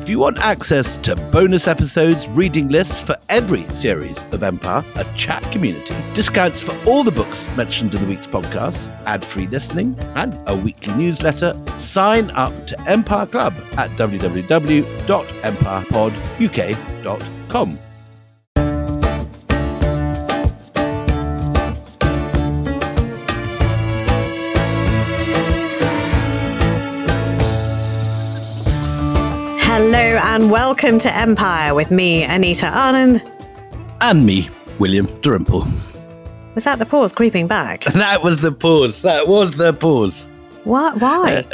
If you want access to bonus episodes, reading lists for every series of Empire, a chat community, discounts for all the books mentioned in the week's podcast, ad-free listening, and a weekly newsletter, sign up to Empire Club at www.empirepoduk.com. Hello and welcome to Empire with me, Anita Anand. And me, William Dalrymple. Was that the pause creeping back? That was the pause. What? Why?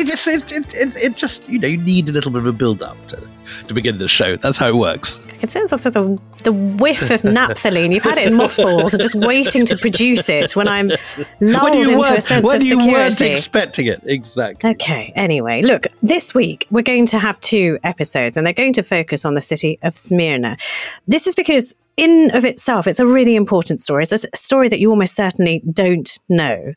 It just, you need a little bit of a build-up to begin the show. That's how it works. I can sense the whiff of naphthalene. You've had it in mothballs and just waiting to produce it when I'm lulled into a sense of security. When you weren't expecting it, exactly. Okay, anyway, look, this week we're going to have 2 episodes and they're going to focus on the city of Smyrna. This is because in of itself, it's a really important story. It's a story that you almost certainly don't know.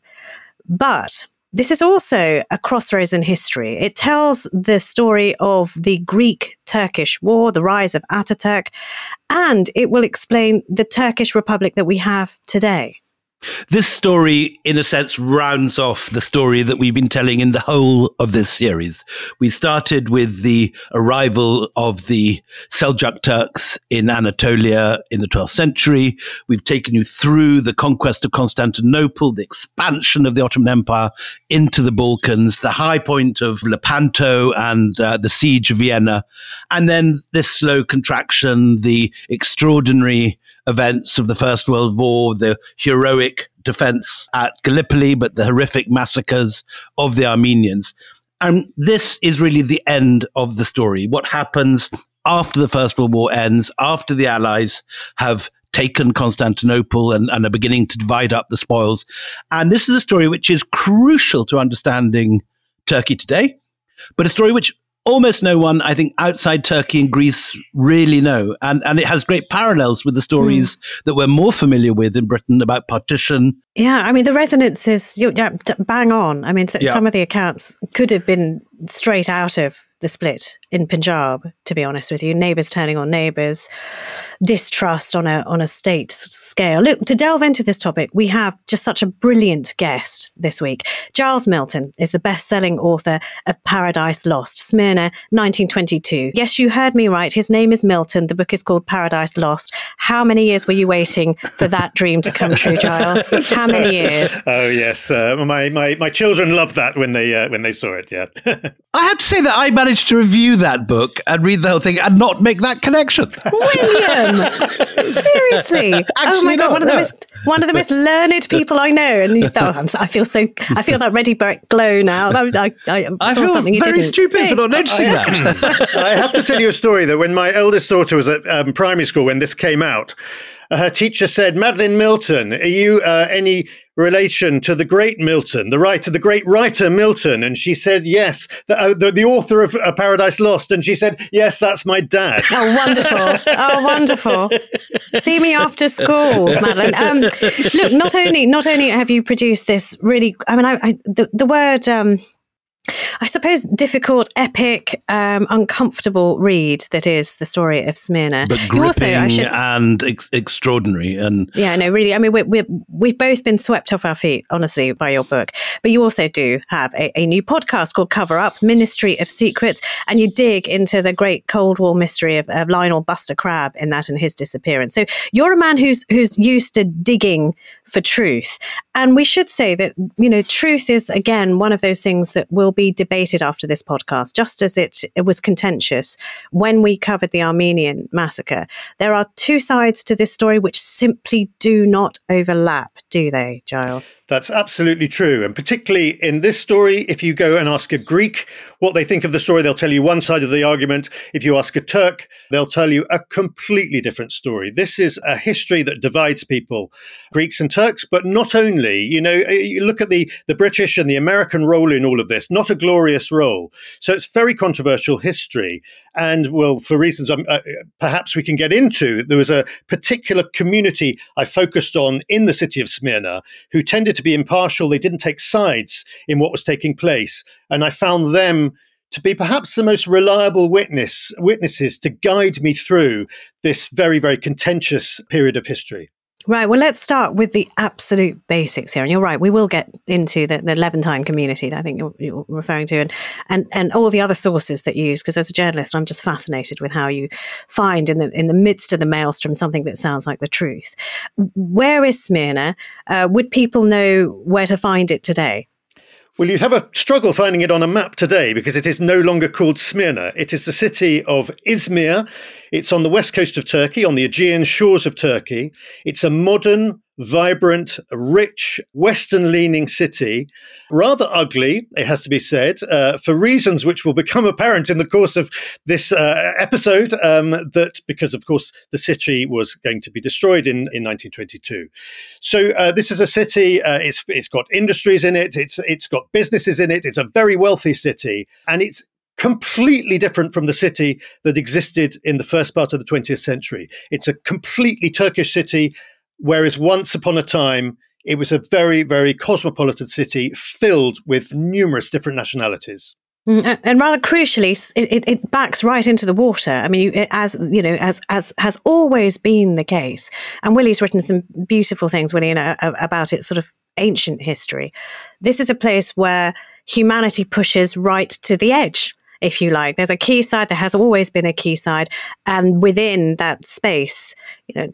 But this is also a crossroads in history. It tells the story of the Greek-Turkish War, the rise of Ataturk, and it will explain the Turkish Republic that we have today. This story, in a sense, rounds off the story that we've been telling in the whole of this series. We started with the arrival of the Seljuk Turks in Anatolia in the 12th century. We've taken you through the conquest of Constantinople, the expansion of the Ottoman Empire into the Balkans, the high point of Lepanto and the siege of Vienna, and then this slow contraction, the extraordinary events of the First World War, the heroic defense at Gallipoli, but the horrific massacres of the Armenians. And this is really the end of the story. What happens after the First World War ends, after the Allies have taken Constantinople and are beginning to divide up the spoils. And this is a story which is crucial to understanding Turkey today, but a story which almost no one, I think, outside Turkey and Greece really know. And it has great parallels with the stories that we're more familiar with in Britain about partition. Yeah, I mean, the resonance is bang on. I mean, some of the accounts could have been straight out of the split in Punjab, to be honest with you. Neighbours turning on neighbours, distrust on a state scale. Look, to delve into this topic, we have just such a brilliant guest this week. Giles Milton is the best-selling author of Paradise Lost, Smyrna, 1922. Yes, you heard me right. His name is Milton. The book is called Paradise Lost. How many years were you waiting for that dream to come true, Giles? How many years? Oh, yes. My children loved that when they saw it, yeah. I have to say that I managed to review that book and read the whole thing and not make that connection. William! Seriously? Actually, oh my God, no, one of the most learned people I know. And I feel that ready bright glow now. I saw something you very didn't. stupid for not noticing that. I have to tell you a story that when my eldest daughter was at primary school when this came out, her teacher said, "Madeline Milton, are you any relation to the great Milton, the great writer Milton?" And she said, "Yes, the author of Paradise Lost." And she said, "Yes, that's my dad." Oh, wonderful. Oh, wonderful. See me after school, Madeline. Look, not only have you produced this really, I mean, the word, I suppose, difficult, epic, uncomfortable read that is the story of Smyrna. But gripping and extraordinary. And yeah, no, really. I mean, we've both been swept off our feet, honestly, by your book. But you also do have a new podcast called Cover Up, Ministry of Secrets, and you dig into the great Cold War mystery of Lionel Buster Crabbe in that and his disappearance. So you're a man who's used to digging for truth. And we should say that, truth is, again, one of those things that will be debated after this podcast, just as it was contentious when we covered the Armenian massacre. There are 2 sides to this story which simply do not overlap, do they, Giles? That's absolutely true. And particularly in this story, if you go and ask a Greek what they think of the story, they'll tell you one side of the argument. If you ask a Turk, they'll tell you a completely different story. This is a history that divides people, Greeks and Turks, but not only. You look at the British and the American role in all of this, not a glorious role. So it's very controversial history. And, well, for reasons perhaps we can get into, there was a particular community I focused on in the city of Smyrna who tended to be impartial. They didn't take sides in what was taking place. And I found them to be perhaps the most reliable witnesses to guide me through this very, very contentious period of history. Right. Well, let's start with the absolute basics here. And you're right, we will get into the Levantine community that I think you're referring to and all the other sources that you use, because as a journalist, I'm just fascinated with how you find in the midst of the maelstrom something that sounds like the truth. Where is Smyrna? Would people know where to find it today? Well, you'd have a struggle finding it on a map today because it is no longer called Smyrna. It is the city of Izmir. It's on the west coast of Turkey, on the Aegean shores of Turkey. It's a modern, vibrant, rich, Western-leaning city, rather ugly, it has to be said, for reasons which will become apparent in the course of this episode, that because, of course, the city was going to be destroyed in 1922. So this is a city, it's got industries in it, it's got businesses in it, it's a very wealthy city, and it's completely different from the city that existed in the first part of the 20th century. It's a completely Turkish city, whereas once upon a time, it was a very, very cosmopolitan city filled with numerous different nationalities. And rather crucially, it backs right into the water. I mean, as has always been the case. And Willie's written some beautiful things, Willie, about its sort of ancient history. This is a place where humanity pushes right to the edge, if you like. There's a quayside. There has always been a quayside, and within that space, where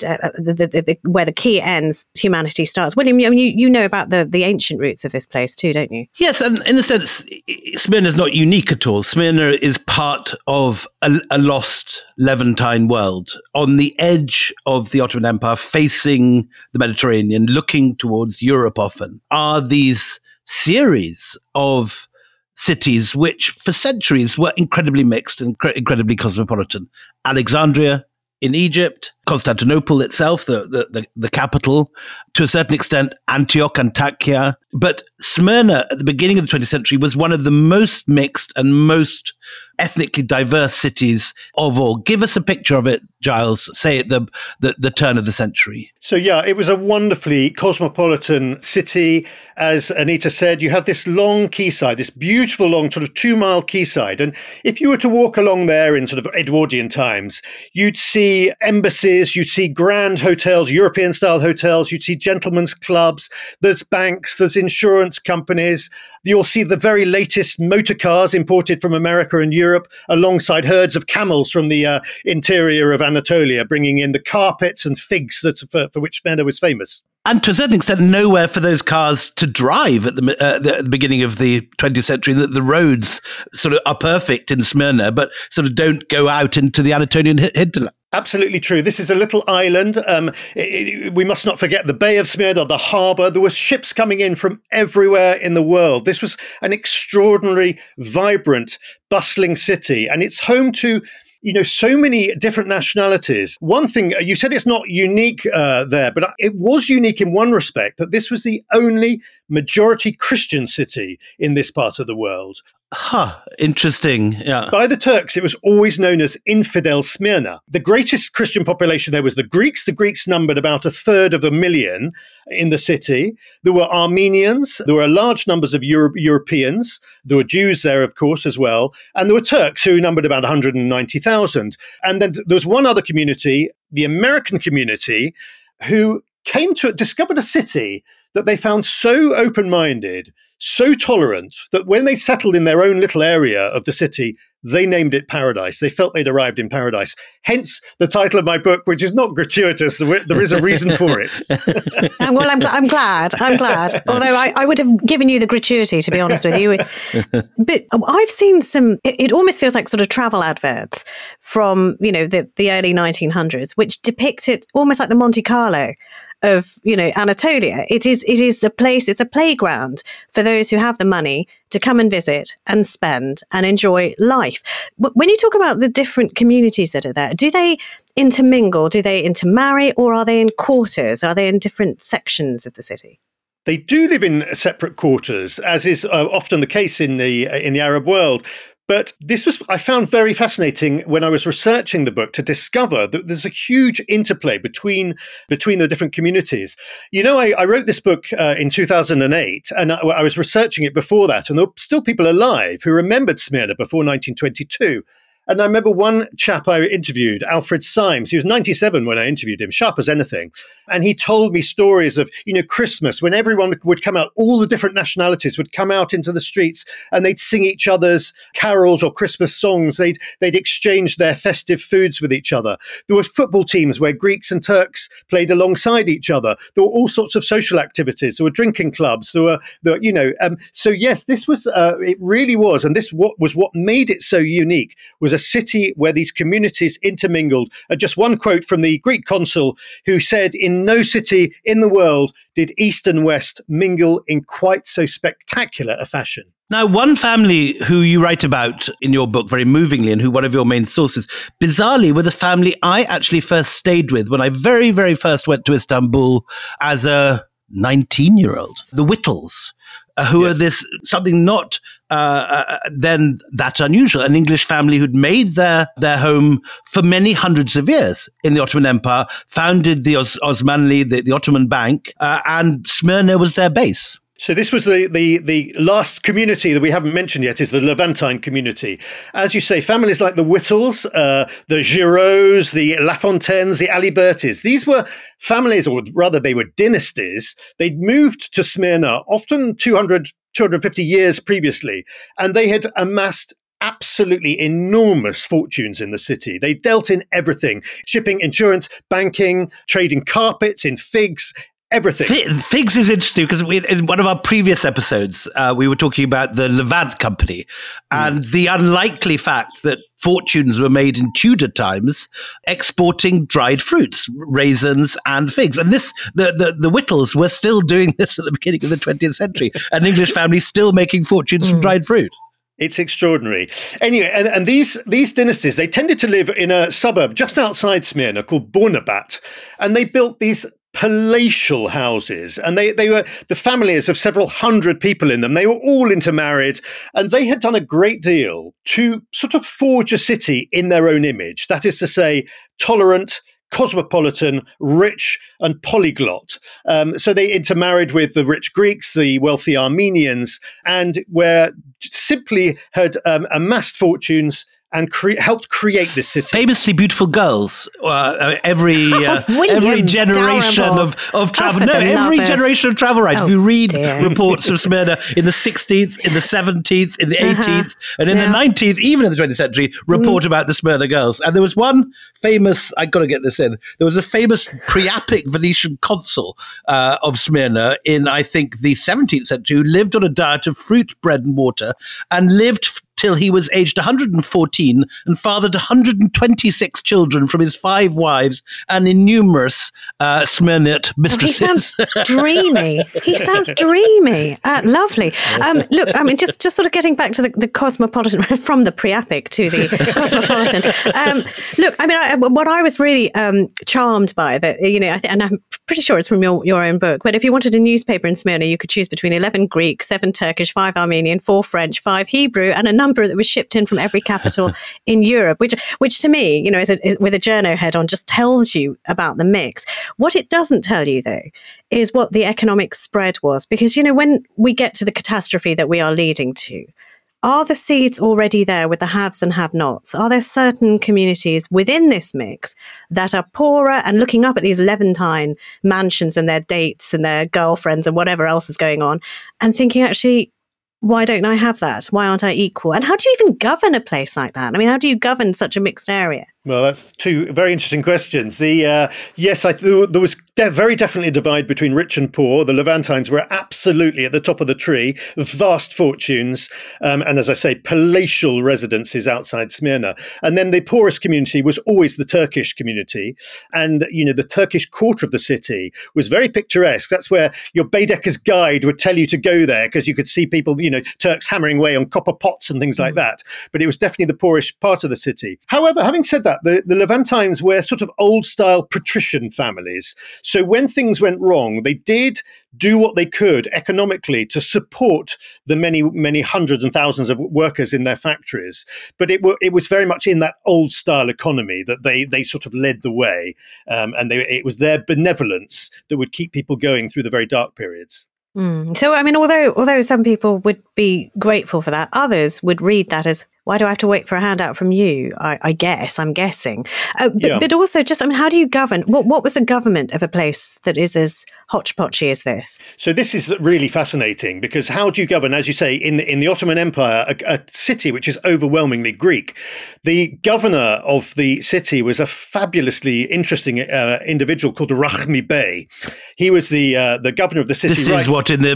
the quay ends, humanity starts. William, you know about the ancient roots of this place too, don't you? Yes, and in a sense, Smyrna is not unique at all. Smyrna is part of a lost Levantine world on the edge of the Ottoman Empire, facing the Mediterranean, looking towards Europe often, are these series of cities which for centuries were incredibly mixed and incredibly cosmopolitan. Alexandria in Egypt, Constantinople itself, the capital, to a certain extent, Antioch, Antakya. But Smyrna at the beginning of the 20th century was one of the most mixed and most ethnically diverse cities of all. Give us a picture of it, Giles, say at the turn of the century. So, yeah, it was a wonderfully cosmopolitan city. As Anita said, you have this long quayside, this beautiful long sort of 2-mile quayside. And if you were to walk along there in sort of Edwardian times, you'd see embassies, you'd see grand hotels, European-style hotels, you'd see gentlemen's clubs, there's banks, there's insurance companies. You'll see the very latest motor cars imported from America and Europe, alongside herds of camels from the interior of Anatolia, bringing in the carpets and figs for which Smyrna was famous. And to a certain extent, nowhere for those cars to drive at the beginning of the 20th century. The roads sort of are perfect in Smyrna, but sort of don't go out into the Anatolian hinterland. Absolutely true. This is a little island. We must not forget the Bay of Smyrna, the harbour. There were ships coming in from everywhere in the world. This was an extraordinary, vibrant, bustling city, and it's home to so many different nationalities. One thing, you said it's not unique there, but it was unique in one respect, that this was the only majority Christian city in this part of the world. Interesting. Yeah. By the Turks, it was always known as Infidel Smyrna. The greatest Christian population there was the Greeks. The Greeks numbered about 1/3 in the city. There were Armenians. There were large numbers of Europeans. There were Jews there, of course, as well. And there were Turks who numbered about 190,000. And then there was one other community, the American community, who discovered a city that they found so open-minded, so tolerant, that when they settled in their own little area of the city, they named it Paradise. They felt they'd arrived in paradise. Hence the title of my book, which is not gratuitous. There is a reason for it. Well, I'm glad. Although I would have given you the gratuity, to be honest with you. But I've seen some, it almost feels like sort of travel adverts from, the early 1900s, which depict it almost like the Monte Carlo of Anatolia. It is the place, it's a playground for those who have the money to come and visit and spend and enjoy life. When you talk about the different communities that are there, do they intermingle, do they intermarry, or are they in quarters? Are they in different sections of the city? They do live in separate quarters, as is often the case in the Arab world. But I found very fascinating when I was researching the book to discover that there's a huge interplay between the different communities. I wrote this book in 2008, and I was researching it before that, and there were still people alive who remembered Smyrna before 1922. And I remember one chap I interviewed, Alfred Symes. He was 97 when I interviewed him, sharp as anything. And he told me stories of, Christmas, when everyone would come out, all the different nationalities would come out into the streets and they'd sing each other's carols or Christmas songs. They'd exchange their festive foods with each other. There were football teams where Greeks and Turks played alongside each other. There were all sorts of social activities. There were drinking clubs. So yes, this was, it really was. And this was what made it so unique, was a city where these communities intermingled. Just one quote from the Greek consul, who said, "In no city in the world did East and West mingle in quite so spectacular a fashion." Now, one family who you write about in your book very movingly, and who one of your main sources, bizarrely, were the family I actually first stayed with when I very, very first went to Istanbul as a 19-year-old, the Whittles. Who are something not then that unusual, an English family who'd made their home for many hundreds of years in the Ottoman Empire, founded the Osmanli, the Ottoman Bank, and Smyrna was their base. So this was the last community that we haven't mentioned yet, is the Levantine community. As you say, families like the Whittles, the Giroux, the Lafontaines, the Alibertis, these were families, or rather they were dynasties. They'd moved to Smyrna often 250 years previously, and they had amassed absolutely enormous fortunes in the city. They dealt in everything: shipping, insurance, banking, trading carpets, in figs, everything. Figs is interesting because in one of our previous episodes, we were talking about the Levant Company and the unlikely fact that fortunes were made in Tudor times exporting dried fruits, raisins and figs. And the Whittles were still doing this at the beginning of the 20th century. An English family still making fortunes from dried fruit. It's extraordinary. Anyway, and these dynasties, they tended to live in a suburb just outside Smyrna called Bornabat, and they built these palatial houses, and they were the families of several hundred people in them. They were all intermarried, and they had done a great deal to sort of forge a city in their own image. That is to say, tolerant, cosmopolitan, rich, and polyglot. So they intermarried with the rich Greeks, the wealthy Armenians, and simply had amassed fortunes and helped create this city. Famously beautiful girls. Every generation of travel. No, every generation of travel writers. If you read reports of Smyrna in the 16th, in the 17th, in the 18th, and in the 19th, even in the 20th century, report about the Smyrna girls. And there was one famous, I got to get this in, there was a famous Priapic Venetian consul of Smyrna in, I think, the 17th century, who lived on a diet of fruit, bread, and water, and lived till he was aged 114 and fathered 126 children from his 5 wives and innumerous Smyrnite mistresses. He sounds dreamy. Lovely. Look, I mean, just sort of getting back to the cosmopolitan, from the Priapic to the cosmopolitan. Look, I mean, what I was really charmed by, that, and I'm pretty sure it's from your own book, but if you wanted a newspaper in Smyrna, you could choose between 11 Greek, 7 Turkish, 5 Armenian, 4 French, 5 Hebrew, and a number that was shipped in from every capital in Europe, which to me, with a journo head on, just tells you about the mix. What it doesn't tell you, though, is what the economic spread was. Because, when we get to the catastrophe that we are leading to, are the seeds already there with the haves and have-nots? Are there certain communities within this mix that are poorer and looking up at these Levantine mansions and their dates and their girlfriends and whatever else is going on and thinking, actually, why don't I have that? Why aren't I equal? And how do you even govern a place like that? I mean, how do you govern such a mixed area? Well, that's 2 very interesting questions. There was very definitely a divide between rich and poor. The Levantines were absolutely at the top of the tree, vast fortunes, and as I say, palatial residences outside Smyrna. And then the poorest community was always the Turkish community. And, the Turkish quarter of the city was very picturesque. That's where your Baedeker's guide would tell you to go there, because you could see people, Turks hammering away on copper pots and things like that. But it was definitely the poorish part of the city. However, having said that, that, the Levantines were sort of old-style patrician families. So when things went wrong, they did do what they could economically to support the many, many hundreds and thousands of workers in their factories. But it was very much in that old-style economy that they sort of led the way, and it was their benevolence that would keep people going through the very dark periods. So, I mean, although some people would be grateful for that, others would read that as, why do I have to wait for a handout from you? I'm guessing. But also just, I mean, how do you govern? What was the government of a place that is as hodgepodgey as this? So this is really fascinating, because how do you govern, as you say, in the Ottoman Empire, a city which is overwhelmingly Greek? The governor of the city was a fabulously interesting individual called Rahmi Bey. He was the governor of the city. This is what, in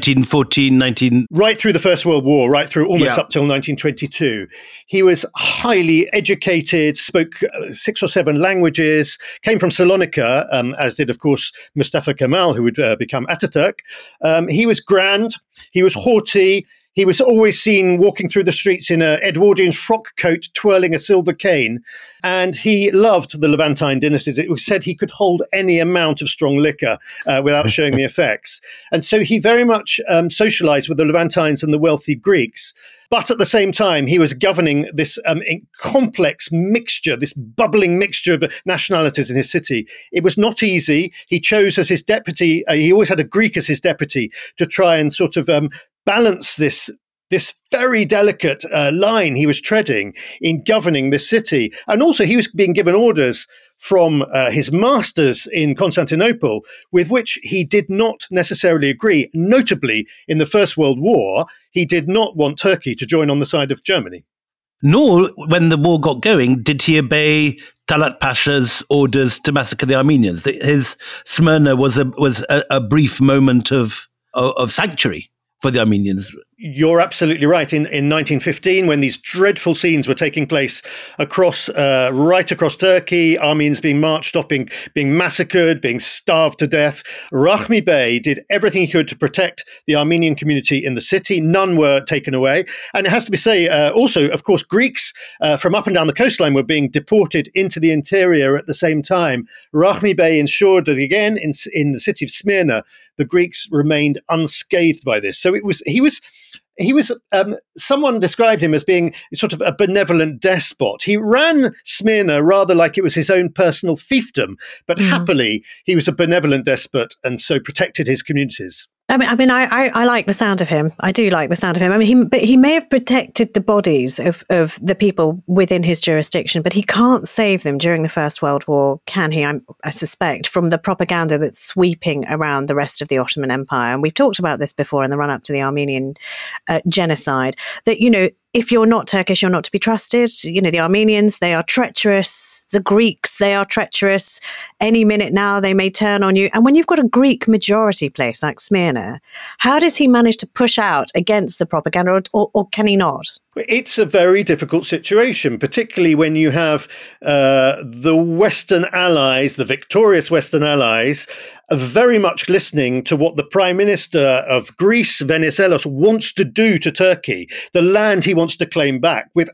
1914, right through the First World War, right through almost up till 1922. He was highly educated, spoke 6 or 7 languages, came from Salonika, as did, of course, Mustafa Kemal, who would become Ataturk. He was grand, he was haughty, he was always seen walking through the streets in an Edwardian frock coat, twirling a silver cane, and he loved the Levantine dynasties. It was said he could hold any amount of strong liquor without showing the effects. And so he very much socialized with the Levantines and the wealthy Greeks. But at the same time, he was governing this complex mixture, this bubbling mixture of nationalities in his city. It was not easy. He chose as his deputy, he always had a Greek as his deputy, to try and sort of balance this very delicate line he was treading in governing this city. And also he was being given orders from his masters in Constantinople, with which he did not necessarily agree. Notably, in the First World War, he did not want Turkey to join on the side of Germany. Nor, when the war got going, did he obey Talat Pasha's orders to massacre the Armenians. His Smyrna was a brief moment of sanctuary for the Armenians. You're absolutely right. In 1915, when these dreadful scenes were taking place right across Turkey, Armenians being marched off, being massacred, being starved to death, Rahmi Bey did everything he could to protect the Armenian community in the city. None were taken away. And it has to be said, also, of course, Greeks from up and down the coastline were being deported into the interior at the same time. Rahmi Bey ensured that, again, in the city of Smyrna, the Greeks remained unscathed by this. So he was someone described him as being sort of a benevolent despot. He ran Smyrna rather like it was his own personal fiefdom, but happily he was a benevolent despot and so protected his communities. I like the sound of him. I do like the sound of him. He may have protected the bodies of the people within his jurisdiction, but he can't save them during the First World War, can he? I suspect, from the propaganda that's sweeping around the rest of the Ottoman Empire. And we've talked about this before in the run-up to the Armenian genocide, that, if you're not Turkish, you're not to be trusted. The Armenians, they are treacherous. The Greeks, they are treacherous. Any minute now, they may turn on you. And when you've got a Greek majority place like Smyrna, how does he manage to push out against the propaganda, or can he not? It's a very difficult situation, particularly when you have the Western allies, the victorious Western allies, very much listening to what the Prime Minister of Greece, Venizelos, wants to do to Turkey, the land he wants to claim back, with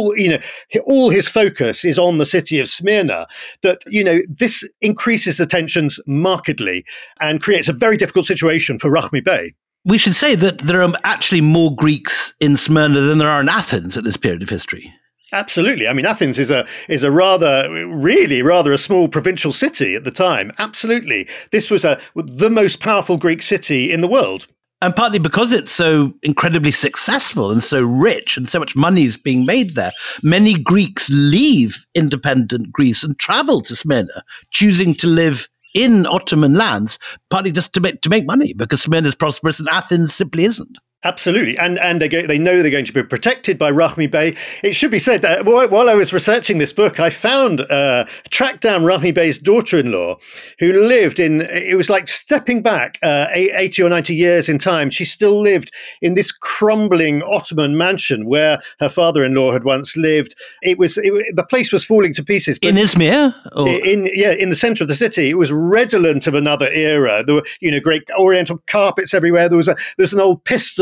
all his focus is on the city of Smyrna. That, this increases the tensions markedly and creates a very difficult situation for Rahmi Bey. We should say that there are actually more Greeks in Smyrna than there are in Athens at this period of history. Absolutely. Athens is a rather a small provincial city at the time. Absolutely. This was the most powerful Greek city in the world. And partly because it's so incredibly successful and so rich and so much money is being made there, many Greeks leave independent Greece and travel to Smyrna, choosing to live in Ottoman lands, partly just to make money, because Smyrna is prosperous and Athens simply isn't. Absolutely. And they know they're going to be protected by Rahmi Bey. It should be said that while I was researching this book, I tracked down Rahmi Bey's daughter-in-law, who lived it was like stepping back 80 or 90 years in time. She still lived in this crumbling Ottoman mansion where her father-in-law had once lived. The place was falling to pieces. In Izmir? In the center of the city. It was redolent of another era. There were, great oriental carpets everywhere. There was an old pistol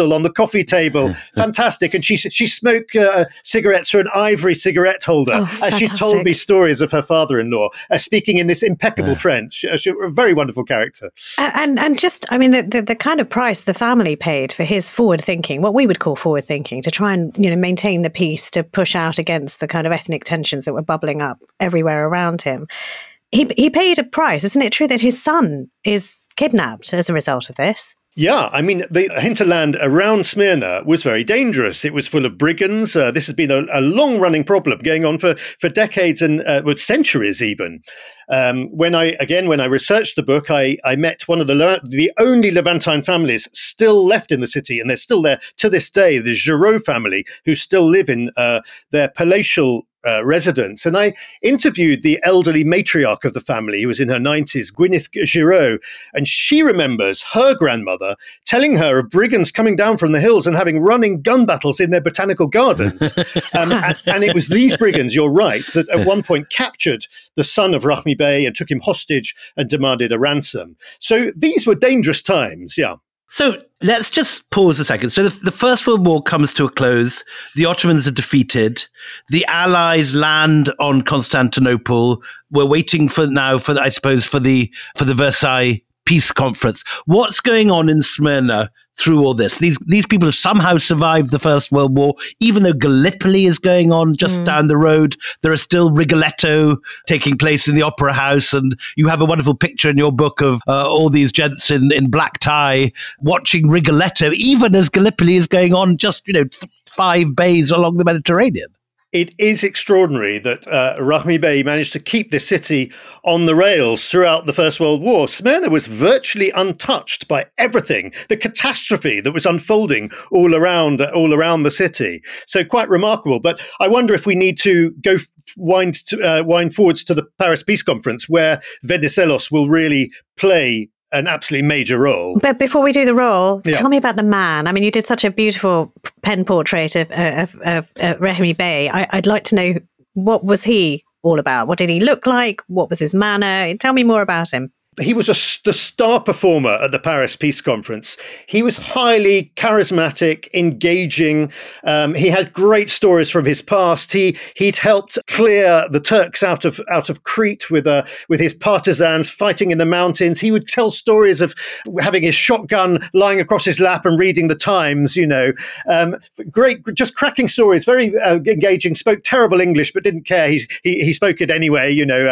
crystal on the coffee table. Fantastic. And she smoked cigarettes through an ivory cigarette holder as she told me stories of her father-in-law, speaking in this impeccable French. A very wonderful character. And just, I mean, the kind of price the family paid for his forward thinking, what we would call forward thinking, to try and, maintain the peace, to push out against the kind of ethnic tensions that were bubbling up everywhere around him. He paid a price. Isn't it true that his son is kidnapped as a result of this? Yeah, I mean, the hinterland around Smyrna was very dangerous. It was full of brigands. This has been a long-running problem going on for decades and centuries even. When I researched the book, I met one of the only Levantine families still left in the city, and they're still there to this day, the Giraud family, who still live in their palatial residence. And I interviewed the elderly matriarch of the family, who was in her 90s, Gwyneth Giraud, and she remembers her grandmother telling her of brigands coming down from the hills and having running gun battles in their botanical gardens. And it was these brigands, you're right, that at one point captured the son of Rahmi Bey and took him hostage and demanded a ransom. So these were dangerous times, yeah. So let's just pause a second. So the First World War comes to a close. The Ottomans are defeated. The Allies land on Constantinople. We're waiting for the Versailles Peace Conference. What's going on in Smyrna through all this? These people have somehow survived the First World War, even though Gallipoli is going on just down the road. There are still Rigoletto taking place in the Opera House, and you have a wonderful picture in your book of all these gents in black tie watching Rigoletto, even as Gallipoli is going on just 5 bays along the Mediterranean. It is extraordinary that Rahmi Bey managed to keep the city on the rails throughout the First World War. Smyrna was virtually untouched by everything, the catastrophe that was unfolding all around the city. So quite remarkable. But I wonder if we need to go wind forwards to the Paris Peace Conference, where Venizelos will really play an absolutely major role. But before we do the role, tell me about the man. I mean, you did such a beautiful pen portrait of Rahmi Bey. I'd like to know, what was he all about? What did he look like? What was his manner? Tell me more about him. He was the star performer at the Paris Peace Conference. He was highly charismatic, engaging. He had great stories from his past. He'd helped clear the Turks out of Crete with his partisans fighting in the mountains. He would tell stories of having his shotgun lying across his lap and reading the Times. Great, just cracking stories. Very engaging. Spoke terrible English, but didn't care. He spoke it anyway.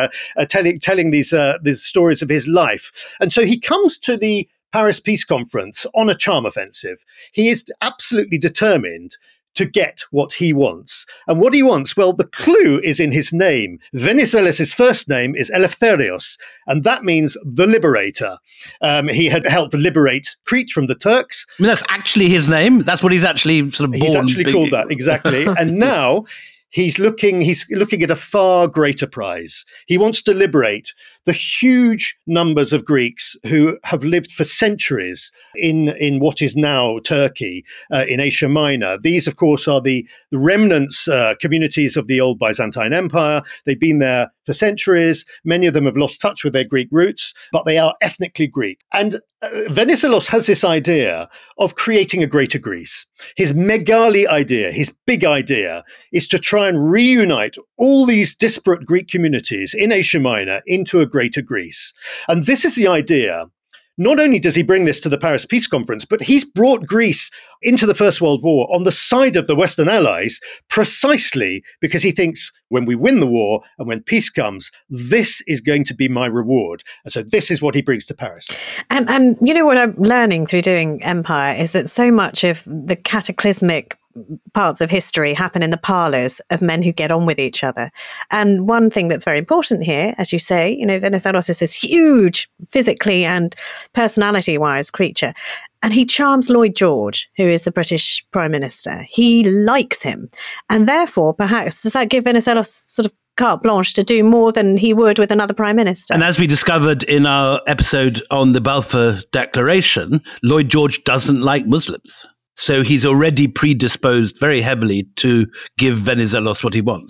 Telling these stories of his life. And so he comes to the Paris Peace Conference on a charm offensive. He is absolutely determined to get what he wants. And what he wants, well, the clue is in his name. Venizelos' first name is Eleftherios, and that means the liberator. He had helped liberate Crete from the Turks. I mean, that's actually his name. That's what he's actually sort of born. He's actually called that, exactly. And now he's looking at a far greater prize. He wants to liberate the huge numbers of Greeks who have lived for centuries in what is now Turkey, in Asia Minor. These, of course, are the remnants, communities of the old Byzantine Empire. They've been there for centuries. Many of them have lost touch with their Greek roots, but they are ethnically Greek. And Venizelos has this idea of creating a greater Greece. His megali idea, his big idea, is to try and reunite all these disparate Greek communities in Asia Minor into a greater Greece. And this is the idea. Not only does he bring this to the Paris Peace Conference, but he's brought Greece into the First World War on the side of the Western Allies precisely because he thinks when we win the war and when peace comes, this is going to be my reward. And so this is what he brings to Paris. And you know what I'm learning through doing Empire is that so much of the cataclysmic parts of history happen in the parlours of men who get on with each other. And one thing that's very important here, as you say, Venizelos is this huge physically and personality-wise creature. And he charms Lloyd George, who is the British Prime Minister. He likes him. And therefore, perhaps, does that give Venizelos sort of carte blanche to do more than he would with another Prime Minister? And as we discovered in our episode on the Balfour Declaration, Lloyd George doesn't like Muslims. So he's already predisposed very heavily to give Venizelos what he wants.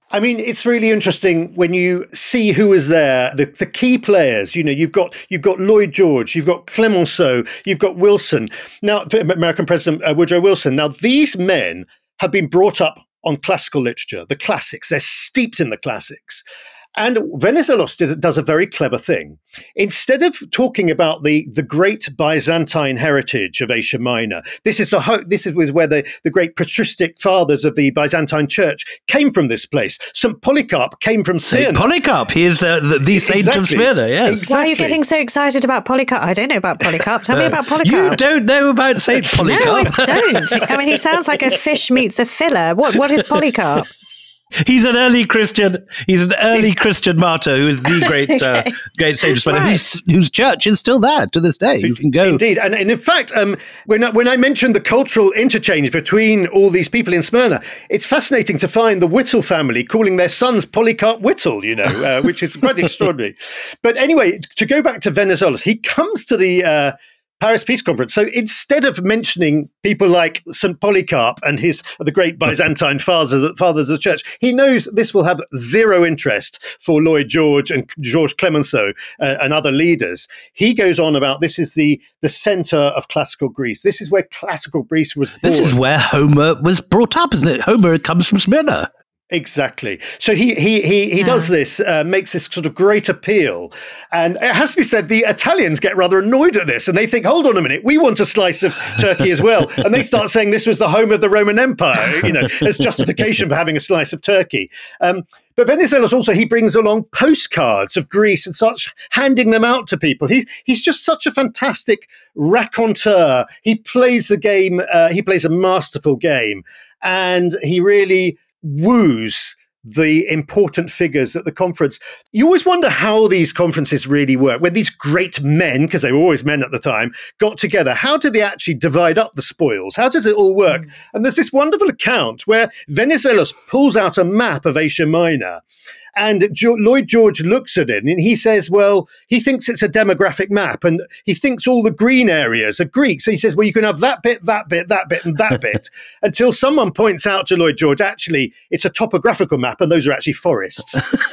I mean, it's really interesting when you see who is there, the key players. You've got Lloyd George, you've got Clemenceau, you've got Wilson. Now, American President Woodrow Wilson. Now, these men have been brought up on classical literature, the classics. They're steeped in the classics. And Venizelos does a very clever thing. Instead of talking about the great Byzantine heritage of Asia Minor, this is where the great patristic fathers of the Byzantine Church came from. This place, St. Polycarp came from Smyrna. St. Polycarp, he is the saint of Smyrna. Yes. Exactly. Why are you getting so excited about Polycarp? I don't know about Polycarp. Tell me about Polycarp. You don't know about St. Polycarp? No, I don't. I mean, he sounds like a fish meets a filler. What is Polycarp? He's an early Christian. He's an early Christian martyr who is the great great saint of Smyrna, whose church is still there to this day. You can go. Indeed. And in fact, when I mentioned the cultural interchange between all these people in Smyrna, it's fascinating to find the Whittle family calling their sons Polycarp Whittle, which is quite extraordinary. But anyway, to go back to Venizelos, he comes to the Paris Peace Conference. So instead of mentioning people like St. Polycarp and the great Byzantine fathers of the church, he knows this will have zero interest for Lloyd George and Georges Clemenceau and other leaders. He goes on about this is the center of classical Greece. This is where classical Greece was born. This is where Homer was brought up, isn't it? Homer comes from Smyrna. Exactly. So he does this, makes this sort of great appeal. And it has to be said, the Italians get rather annoyed at this and they think, hold on a minute, we want a slice of Turkey as well. And they start saying this was the home of the Roman Empire, as justification for having a slice of Turkey. But Venizelos also, he brings along postcards of Greece and starts handing them out to people. He's just such a fantastic raconteur. He plays the game, he plays a masterful game. And he really woos the important figures at the conference. You always wonder how these conferences really work. When these great men, because they were always men at the time, got together, how did they actually divide up the spoils? How does it all work? And there's this wonderful account where Venizelos pulls out a map of Asia Minor. And Lloyd George looks at it and he says, well, he thinks it's a demographic map and he thinks all the green areas are Greek. So he says, well, you can have that bit, that bit, that bit, and that bit. Until someone points out to Lloyd George, actually, it's a topographical map and those are actually forests.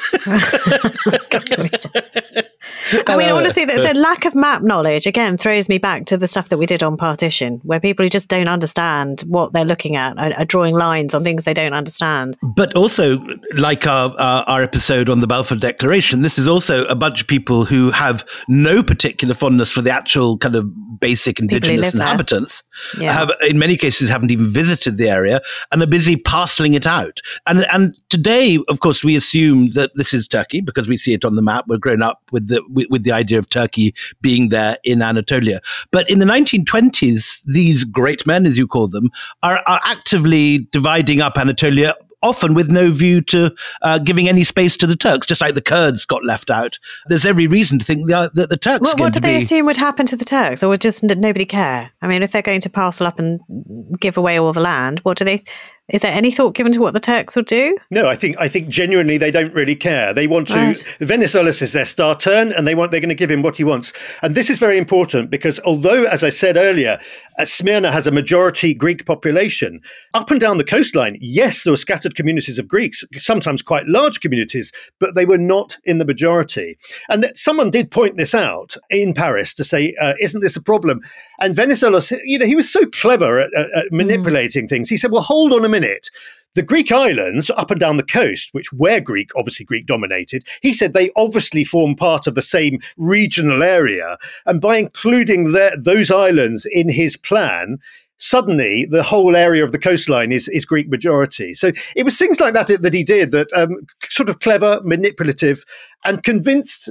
I mean, honestly, the lack of map knowledge, again, throws me back to the stuff that we did on partition, where people who just don't understand what they're looking at are drawing lines on things they don't understand. But also, like our episode on the Balfour Declaration, this is also a bunch of people who have no particular fondness for the actual kind of basic indigenous inhabitants, have, in many cases, haven't even visited the area and are busy parceling it out. And today, of course, we assume that this is Turkey because we see it on the map. We're grown up with the idea of Turkey being there in Anatolia. But in the 1920s, these great men, as you call them, are actively dividing up Anatolia, often with no view to giving any space to the Turks, just like the Kurds got left out. There's every reason to think that the Turks are going to be... What do they assume would happen to the Turks, or would just nobody care? I mean, if they're going to parcel up and give away all the land, is there any thought given to what the Turks would do? No, I think genuinely they don't really care. They want to. Right. Venizelos is their star turn, and they're going to give him what he wants. And this is very important because although, as I said earlier, Smyrna has a majority Greek population, up and down the coastline, yes, there were scattered communities of Greeks, sometimes quite large communities, but they were not in the majority. And someone did point this out in Paris to say, isn't this a problem? And Venizelos, he was so clever at manipulating things. He said, well, hold on a minute. The Greek islands up and down the coast, which were Greek, obviously Greek dominated, he said they obviously form part of the same regional area. And by including those islands in his plan, suddenly the whole area of the coastline is Greek majority. So it was things like that he did that sort of clever, manipulative, and convinced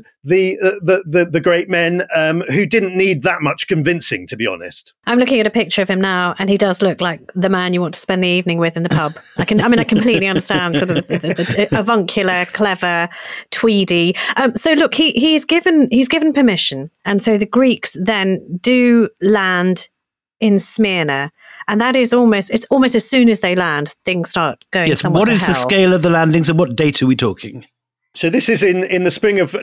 the great men who didn't need that much convincing, to be honest. I'm looking at a picture of him now, and he does look like the man you want to spend the evening with in the pub. I completely understand sort of the avuncular, clever, tweedy. So look, he's given permission, and so the Greeks then do land in Smyrna, and that is almost as soon as they land, things start going somewhat to hell. What is the scale of the landings and what date are we talking? So this is in the spring of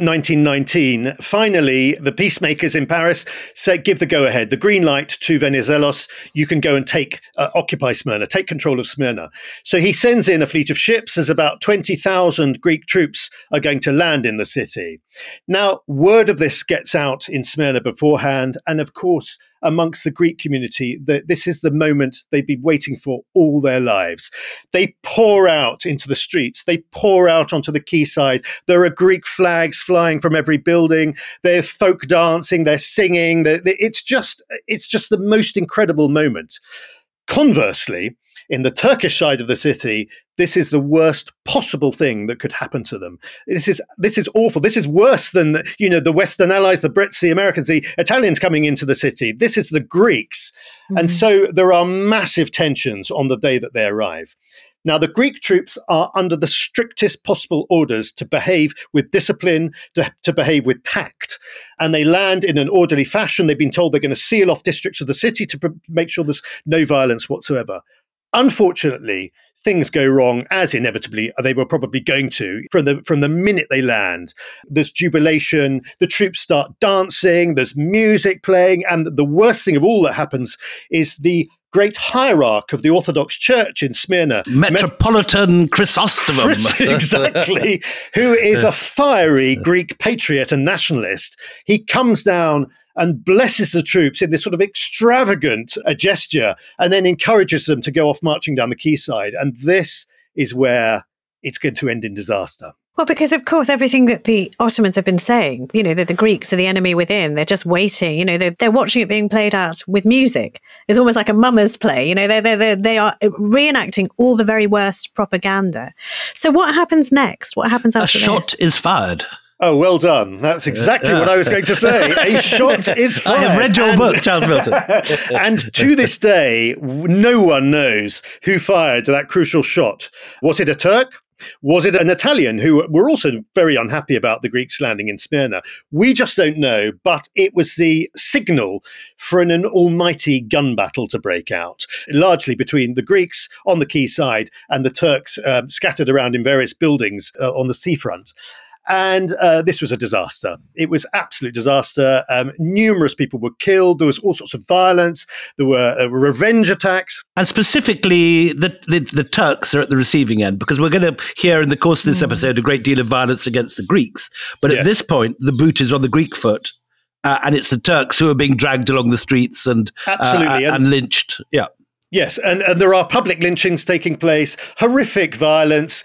1919. Finally, the peacemakers in Paris give the go-ahead, the green light to Venizelos. You can go and occupy Smyrna, take control of Smyrna. So he sends in a fleet of ships as about 20,000 Greek troops are going to land in the city. Now, word of this gets out in Smyrna beforehand. And of course, amongst the Greek community, this is the moment they've been waiting for all their lives. They pour out into the streets. They pour out onto the quayside. There are Greek flags flying from every building. They're folk dancing. They're singing. It's just the most incredible moment. Conversely, in the Turkish side of the city, this is the worst possible thing that could happen to them. This is awful. This is worse than the Western allies, the Brits, the Americans, the Italians coming into the city. This is the Greeks. Mm-hmm. And so there are massive tensions on the day that they arrive. Now, the Greek troops are under the strictest possible orders to behave with discipline, to behave with tact. And they land in an orderly fashion. They've been told they're going to seal off districts of the city to make sure there's no violence whatsoever. Unfortunately, things go wrong, as inevitably they were probably going to from the minute they land. There's jubilation, the troops start dancing, there's music playing, and the worst thing of all that happens is the great hierarch of the Orthodox Church in Smyrna, Metropolitan Chrysostom, exactly, who is a fiery Greek patriot and nationalist. He comes down and blesses the troops in this sort of extravagant gesture, and then encourages them to go off marching down the quayside. And this is where it's going to end in disaster. Well, because, of course, everything that the Ottomans have been saying, that the Greeks are the enemy within, they're just waiting, they're watching it being played out with music. It's almost like a mummers play, they are reenacting all the very worst propaganda. So what happens next? What happens after this? A shot is fired. Oh, well done. That's exactly what I was going to say. A shot is fired. I have read your book, Charles Milton. And to this day, no one knows who fired that crucial shot. Was it a Turk? Was it an Italian who were also very unhappy about the Greeks landing in Smyrna? We just don't know, but it was the signal for an almighty gun battle to break out, largely between the Greeks on the quayside and the Turks scattered around in various buildings on the seafront. And this was a disaster. It was absolute disaster. Numerous people were killed. There was all sorts of violence. There were revenge attacks. And specifically, the Turks are at the receiving end, because we're going to hear in the course of this episode a great deal of violence against the Greeks. But at this point, the boot is on the Greek foot. And it's the Turks who are being dragged along the streets and lynched. Yeah. Yes, and there are public lynchings taking place, horrific violence.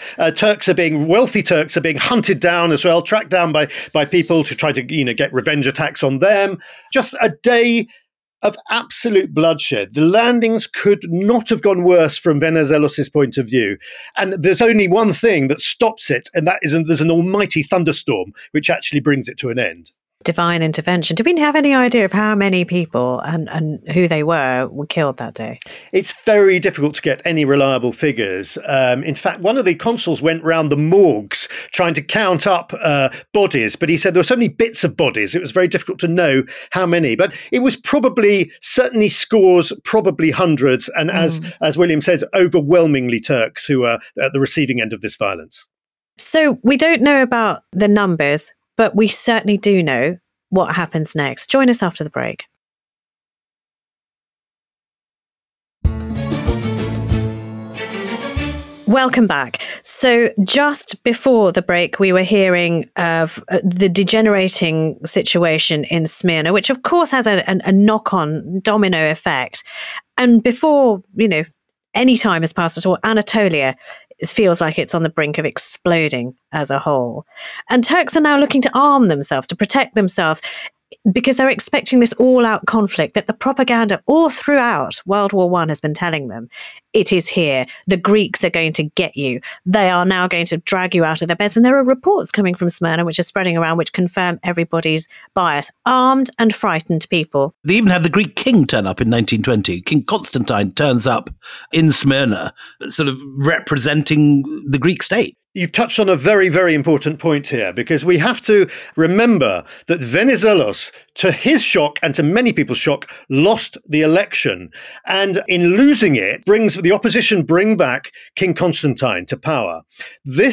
Wealthy Turks are being hunted down as well, tracked down by people to try to get revenge attacks on them. Just a day of absolute bloodshed. The landings could not have gone worse from Venizelos' point of view. And there's only one thing that stops it, and that is there's an almighty thunderstorm, which actually brings it to an end. Divine intervention. Do we have any idea of how many people and who they were killed that day? It's very difficult to get any reliable figures. In fact, one of the consuls went round the morgues trying to count up bodies, but he said there were so many bits of bodies, it was very difficult to know how many. But it was certainly scores, probably hundreds, and as William says, overwhelmingly Turks who are at the receiving end of this violence. So we don't know about the numbers, but we certainly do know what happens next. Join us after the break. Welcome back. So just before the break, we were hearing of the degenerating situation in Smyrna, which of course has a knock-on domino effect. And before, any time has passed at all, Anatolia feels like it's on the brink of exploding as a whole. And Turks are now looking to arm themselves, to protect themselves, because they're expecting this all-out conflict that the propaganda all throughout World War I has been telling them. It is here. The Greeks are going to get you. They are now going to drag you out of their beds. And there are reports coming from Smyrna which are spreading around which confirm everybody's bias. Armed and frightened people. They even had the Greek king turn up in 1920. King Constantine turns up in Smyrna, sort of representing the Greek state. You've touched on a very, very important point here, because we have to remember that Venizelos, to his shock and to many people's shock, lost the election. And in losing it, the opposition bring back King Constantine to power. This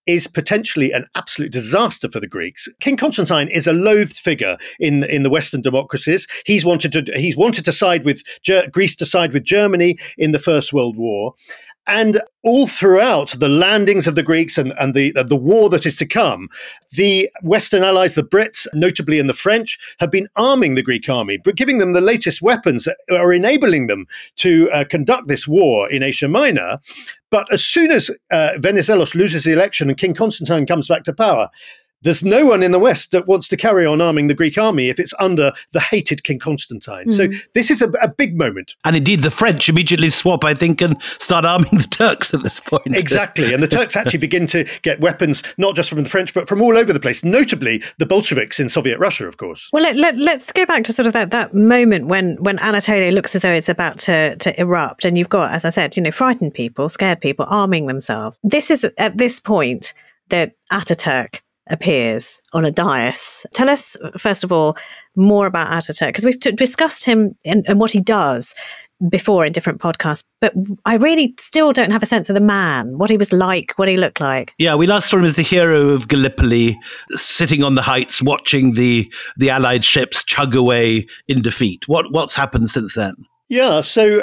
is potentially an absolute disaster for the Greeks. King Constantine is a loathed figure in the Western democracies. He's wanted to side with Greece to side with Germany in the First World War. And all throughout the landings of the Greeks and the war that is to come, the Western allies, the Brits, notably in the French, have been arming the Greek army, but giving them the latest weapons that are enabling them to conduct this war in Asia Minor. But as soon as Venizelos loses the election and King Constantine comes back to power, there's no one in the West that wants to carry on arming the Greek army if it's under the hated King Constantine. So this is a big moment. And indeed, the French immediately swap, I think, and start arming the Turks at this point. Exactly. And the Turks actually begin to get weapons, not just from the French, but from all over the place, notably the Bolsheviks in Soviet Russia, of course. Well, let's go back to sort of that moment when Anatolia looks as though it's about to erupt. And you've got, as I said, frightened people, scared people arming themselves. This is at this point that Ataturk appears on a dais. Tell us, first of all, more about Ataturk, because we've discussed him and what he does before in different podcasts, but I really still don't have a sense of the man, what he was like, what he looked like. Yeah, we last saw him as the hero of Gallipoli, sitting on the heights, watching the Allied ships chug away in defeat. What's happened since then? Yeah, so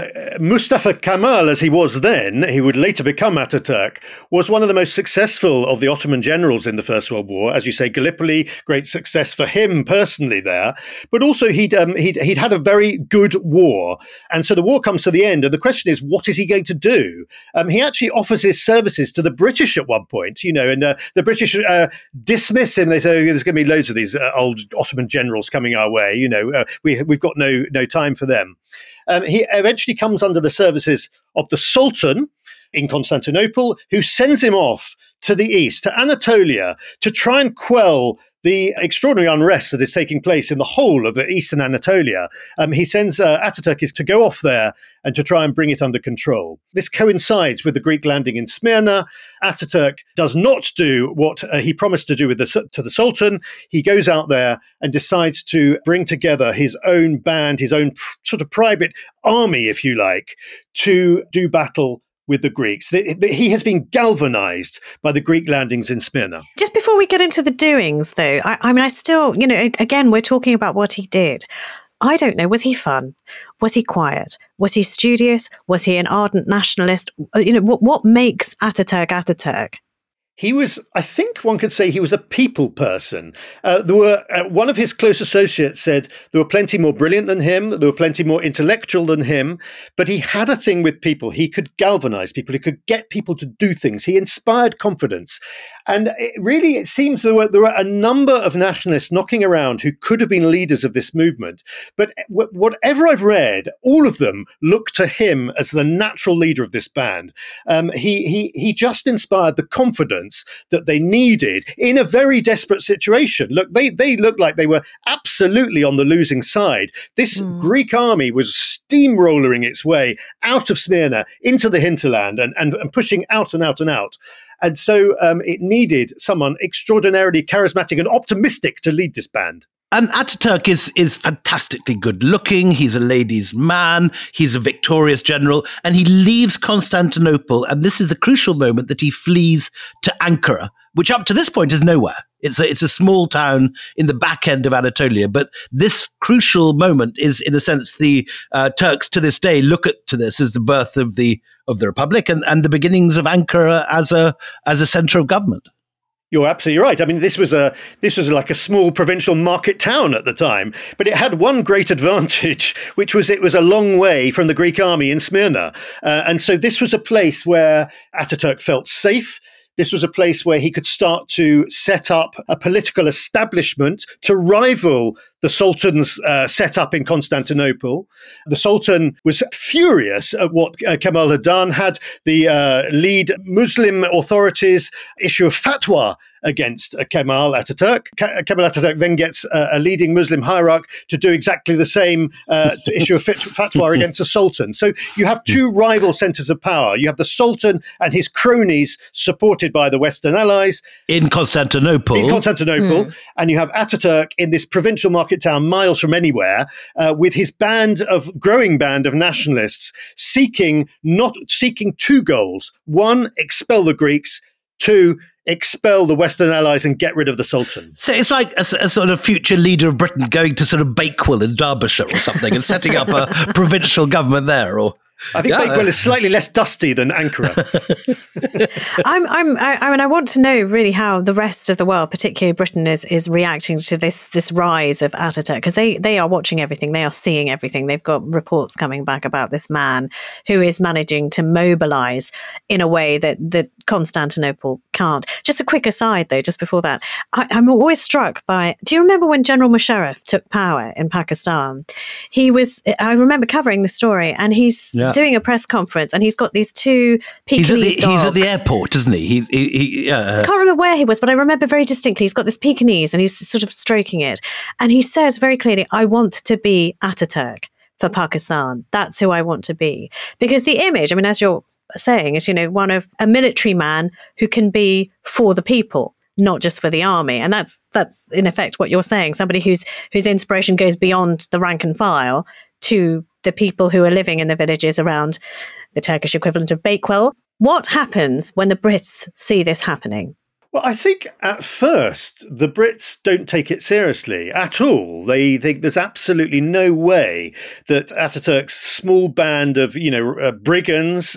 Mustafa Kemal, as he was then, he would later become Ataturk, was one of the most successful of the Ottoman generals in the First World War. As you say, Gallipoli, great success for him personally there. But also he'd had a very good war. And so the war comes to the end. And the question is, what is he going to do? He actually offers his services to the British at one point, and the British dismiss him. They say, there's going to be loads of these old Ottoman generals coming our way. We've got no time for them. He eventually comes under the services of the Sultan in Constantinople, who sends him off to the east, to Anatolia, to try and quell the extraordinary unrest that is taking place in the whole of the eastern Anatolia. He sends Ataturk to go off there and to try and bring it under control. This coincides with the Greek landing in Smyrna. Ataturk does not do what he promised to do to the Sultan. He goes out there and decides to bring together his own band, his own sort of private army, if you like, to do battle with the Greeks. He has been galvanized by the Greek landings in Smyrna. Just before we get into the doings, though, I still, again, we're talking about what he did. I don't know. Was he fun? Was he quiet? Was he studious? Was he an ardent nationalist? What makes Ataturk Ataturk? He was, I think one could say he was a people person. One of his close associates said there were plenty more brilliant than him, there were plenty more intellectual than him, but he had a thing with people. He could galvanize people, he could get people to do things. He inspired confidence. And it seems there were a number of nationalists knocking around who could have been leaders of this movement. But whatever I've read, all of them look to him as the natural leader of this band. He just inspired the confidence that they needed in a very desperate situation. Look, they looked like they were absolutely on the losing side. This Greek army was steamrolling its way out of Smyrna into the hinterland and pushing out and out and out. And so it needed someone extraordinarily charismatic and optimistic to lead this band. And Ataturk is fantastically good looking. He's a ladies' man. He's a victorious general. And he leaves Constantinople. And this is the crucial moment that he flees to Ankara, which up to this point is nowhere. It's a small town in the back end of Anatolia. But this crucial moment is, in a sense, the Turks to this day look to this as the birth of the Republic and the beginnings of Ankara as a center of government. You're absolutely right. I mean, this was like a small provincial market town at the time, but it had one great advantage, which was it was a long way from the Greek army in Smyrna. And so this was a place where Ataturk felt safe. This was a place where he could start to set up a political establishment to rival the Sultan's setup in Constantinople. The Sultan was furious at what Kemal had done, had the lead Muslim authorities issue a fatwa against Kemal Ataturk. Kemal Ataturk then gets a leading Muslim hierarch to do exactly the same, to issue a fatwa against the Sultan. So you have two rival centers of power. You have the Sultan and his cronies supported by the Western allies. In Constantinople. And you have Ataturk in this provincial market town miles from anywhere with his growing band of nationalists seeking two goals. One, expel the Greeks. to expel the Western allies and get rid of the Sultan. So it's like a sort of future leader of Britain going to sort of Bakewell in Derbyshire or something and setting up a provincial government there, or... I think Bakewell is slightly less dusty than Ankara. I want to know really how the rest of the world, particularly Britain, is reacting to this rise of Ataturk, because they are watching everything, they are seeing everything. They've got reports coming back about this man who is managing to mobilize in a way that Constantinople can't. Just a quick aside, though, just before that, I'm always struck by. Do you remember when General Musharraf took power in Pakistan? I remember covering the story, and he's doing a press conference, and he's got these two Pekingese dogs. He's at the airport, isn't he? I can't remember where he was, but I remember very distinctly he's got this Pekingese and he's sort of stroking it. And he says very clearly, I want to be Ataturk for Pakistan. That's who I want to be. Because the image, I mean, as you're saying, is, one of a military man who can be for the people, not just for the army. And that's in effect what you're saying. Somebody whose inspiration goes beyond the rank and file to the people who are living in the villages around the Turkish equivalent of Bakewell. What happens when the Brits see this happening? Well, I think at first the Brits don't take it seriously at all. They think there's absolutely no way that Ataturk's small band of, brigands,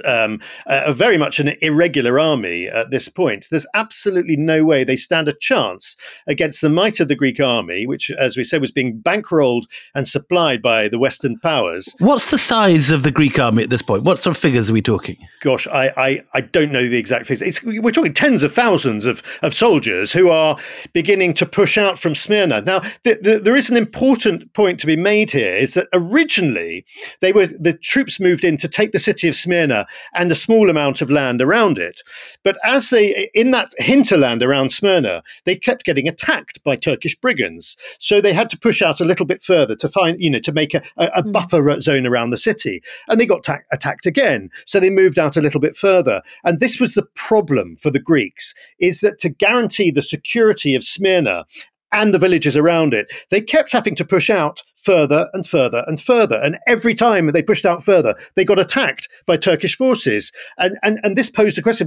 very much an irregular army at this point. There's absolutely no way they stand a chance against the might of the Greek army, which, as we said, was being bankrolled and supplied by the Western powers. What's the size of the Greek army at this point? What sort of figures are we talking? Gosh, I don't know the exact figures. We're talking tens of thousands of soldiers who are beginning to push out from Smyrna. Now, there is an important point to be made here, is that originally the troops moved in to take the city of Smyrna and a small amount of land around it. But as in that hinterland around Smyrna, they kept getting attacked by Turkish brigands. So they had to push out a little bit further to find, to make a buffer zone around the city. And they got attacked again. So they moved out a little bit further. And this was the problem for the Greeks, is that to guarantee the security of Smyrna and the villages around it, they kept having to push out further and further and further. And every time they pushed out further, they got attacked by Turkish forces. And this posed a question,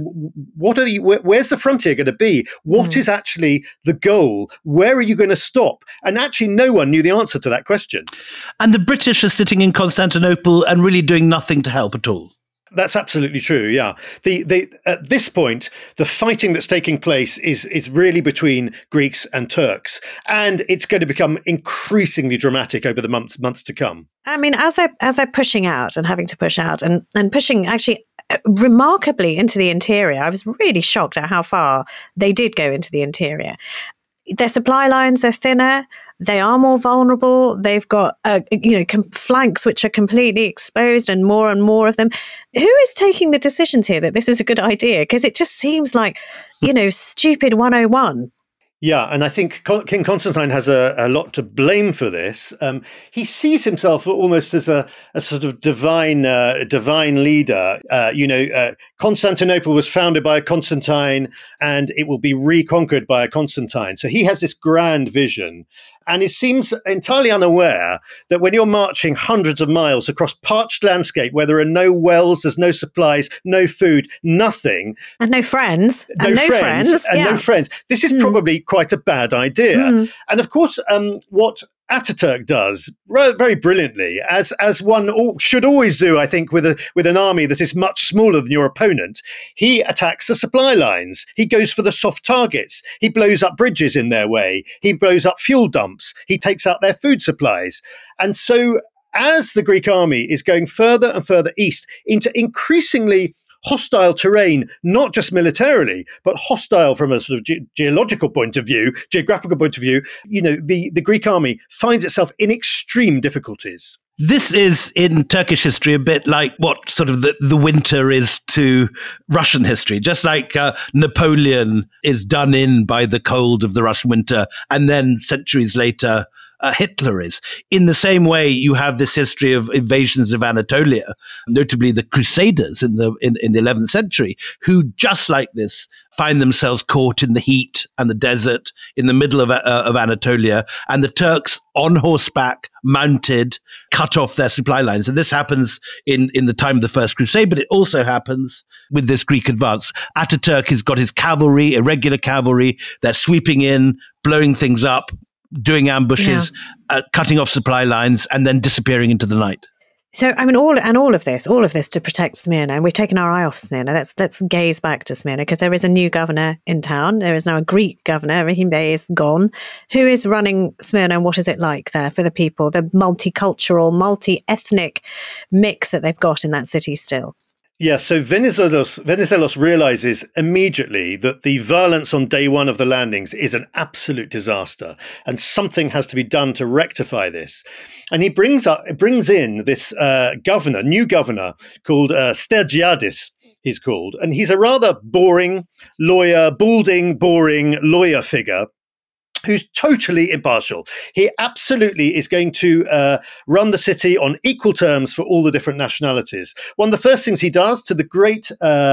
where's the frontier going to be? What is actually the goal? Where are you going to stop? And actually no one knew the answer to that question. And the British are sitting in Constantinople and really doing nothing to help at all. That's absolutely true. Yeah, at this point, the fighting that's taking place is really between Greeks and Turks, and it's going to become increasingly dramatic over the months to come. I mean, as they're pushing out and having to push out and pushing actually remarkably into the interior, I was really shocked at how far they did go into the interior. Their supply lines are thinner. They are more vulnerable. They've got, flanks which are completely exposed, and more of them. Who is taking the decisions here that this is a good idea? Because it just seems like, stupid 101. Yeah, and I think King Constantine has a lot to blame for this. He sees himself almost as a sort of divine leader. Constantinople was founded by a Constantine, and it will be reconquered by a Constantine. So he has this grand vision. And he seems entirely unaware that when you're marching hundreds of miles across parched landscape where there are no wells, there's no supplies, no food, nothing. And no friends. No friends. This is probably quite a bad idea. And of course, what Ataturk does very brilliantly, as one should always do, I think, with an army that is much smaller than your opponent. He attacks the supply lines. He goes for the soft targets. He blows up bridges in their way. He blows up fuel dumps. He takes out their food supplies. And so as the Greek army is going further and further east into increasingly hostile terrain, not just militarily, but hostile from a sort of geographical point of view, the Greek army finds itself in extreme difficulties. This is, in Turkish history, a bit like what sort of the winter is to Russian history, just like Napoleon is done in by the cold of the Russian winter, and then centuries later, Hitler is. In the same way, you have this history of invasions of Anatolia, notably the Crusaders in the 11th century, who, just like this, find themselves caught in the heat and the desert in the middle of Anatolia, and the Turks on horseback, mounted, cut off their supply lines. And this happens in the time of the First Crusade, but it also happens with this Greek advance. Ataturk has got his cavalry, irregular cavalry. They're sweeping in, blowing things up, doing ambushes, cutting off supply lines, and then disappearing into the night. So, I mean, all of this to protect Smyrna, and we've taken our eye off Smyrna. Let's gaze back to Smyrna, because there is a new governor in town. There is now a Greek governor. Rahim Bey is gone. Who is running Smyrna, and what is it like there for the people, the multicultural, multi-ethnic mix that they've got in that city still? Yeah, so Venizelos realizes immediately that the violence on day one of the landings is an absolute disaster, and something has to be done to rectify this. And he brings in this new governor called Stergiadis, he's called, and he's a rather balding lawyer figure who's totally impartial. He absolutely is going to run the city on equal terms for all the different nationalities. One of the first things he does, to the great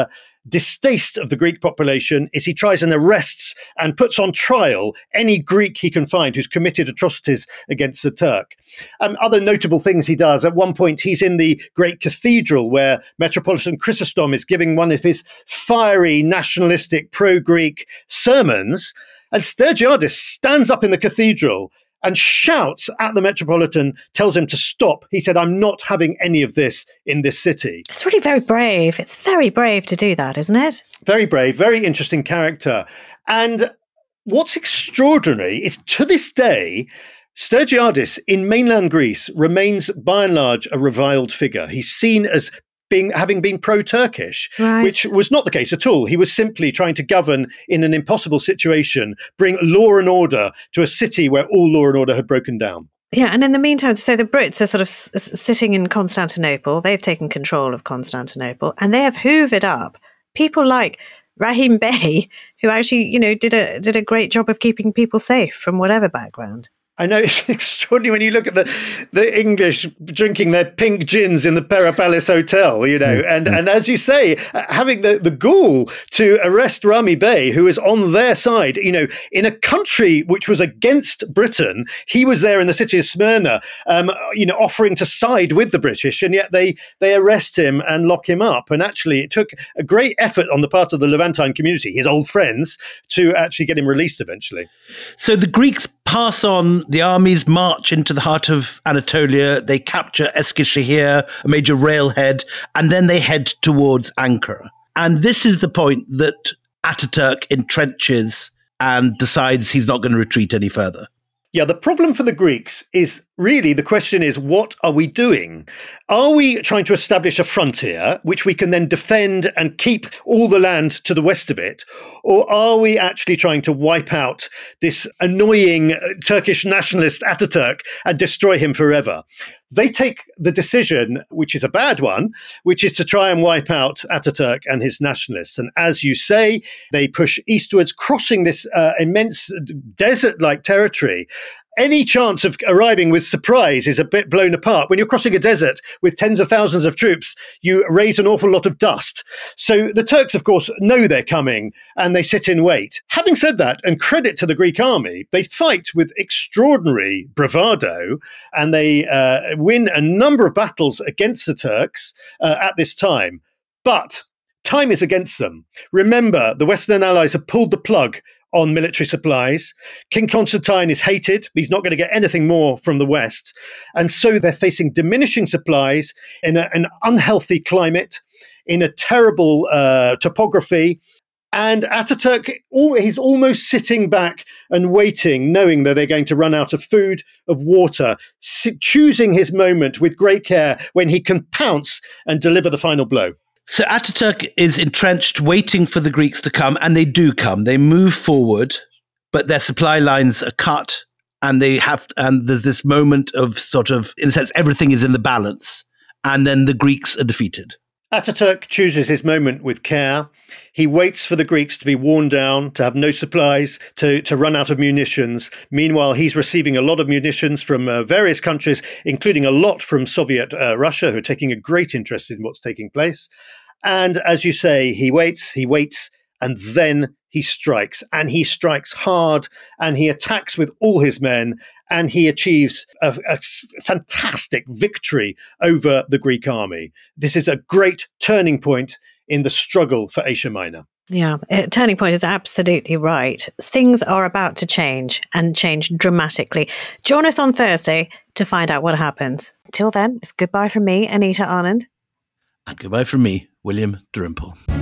distaste of the Greek population, is he tries and arrests and puts on trial any Greek he can find who's committed atrocities against the Turk. Other notable things he does, at one point he's in the great cathedral where Metropolitan Chrysostom is giving one of his fiery nationalistic pro-Greek sermons, and Stergiadis stands up in the cathedral and shouts at the Metropolitan, tells him to stop. He said, "I'm not having any of this in this city." It's really very brave. It's very brave to do that, isn't it? Very brave, very interesting character. And what's extraordinary is, to this day, Stergiadis in mainland Greece remains by and large a reviled figure. He's seen as having been pro-Turkish, right, which was not the case at all. He was simply trying to govern in an impossible situation, bring law and order to a city where all law and order had broken down. Yeah, and in the meantime, so the Brits are sort of sitting in Constantinople. They've taken control of Constantinople, and they have hoovered up people like Rahim Bey, who actually, did a great job of keeping people safe from whatever background. I know, it's extraordinary when you look at the English drinking their pink gins in the Pera Palace Hotel, and as you say, having the gall to arrest Rami Bey, who is on their side, in a country which was against Britain. He was there in the city of Smyrna, offering to side with the British, and yet they arrest him and lock him up. And actually, it took a great effort on the part of the Levantine community, his old friends, to actually get him released eventually. So the Greeks pass on, the armies march into the heart of Anatolia, they capture Eskişehir, a major railhead, and then they head towards Ankara. And this is the point that Ataturk entrenches and decides he's not going to retreat any further. Yeah, the problem for the Greeks is really, the question is, what are we doing? Are we trying to establish a frontier which we can then defend and keep all the land to the west of it? Or are we actually trying to wipe out this annoying Turkish nationalist Ataturk and destroy him forever? They take the decision, which is a bad one, which is to try and wipe out Ataturk and his nationalists. And as you say, they push eastwards, crossing this immense desert-like territory. Any chance of arriving with surprise is a bit blown apart. When you're crossing a desert with tens of thousands of troops, you raise an awful lot of dust. So the Turks, of course, know they're coming and they sit in wait. Having said that, and credit to the Greek army, they fight with extraordinary bravado and they win a number of battles against the Turks at this time. But time is against them. Remember, the Western Allies have pulled the plug on military supplies. King Constantine is hated. He's not going to get anything more from the West. And so they're facing diminishing supplies in an unhealthy climate, in a terrible topography. And Ataturk, he's almost sitting back and waiting, knowing that they're going to run out of food, of water, choosing his moment with great care when he can pounce and deliver the final blow. So Ataturk is entrenched, waiting for the Greeks to come, and they do come. They move forward, but their supply lines are cut, and there's this moment of sort of, in a sense, everything is in the balance, and then the Greeks are defeated. Ataturk chooses his moment with care. He waits for the Greeks to be worn down, to have no supplies, to run out of munitions. Meanwhile, he's receiving a lot of munitions from various countries, including a lot from Soviet Russia, who are taking a great interest in what's taking place. And as you say, he waits, and then he strikes. And he strikes hard, and he attacks with all his men, and he achieves a fantastic victory over the Greek army. This is a great turning point in the struggle for Asia Minor. Yeah, turning point is absolutely right. Things are about to change, and change dramatically. Join us on Thursday to find out what happens. Till then, it's goodbye from me, Anita Anand. And goodbye from me, William Dalrymple.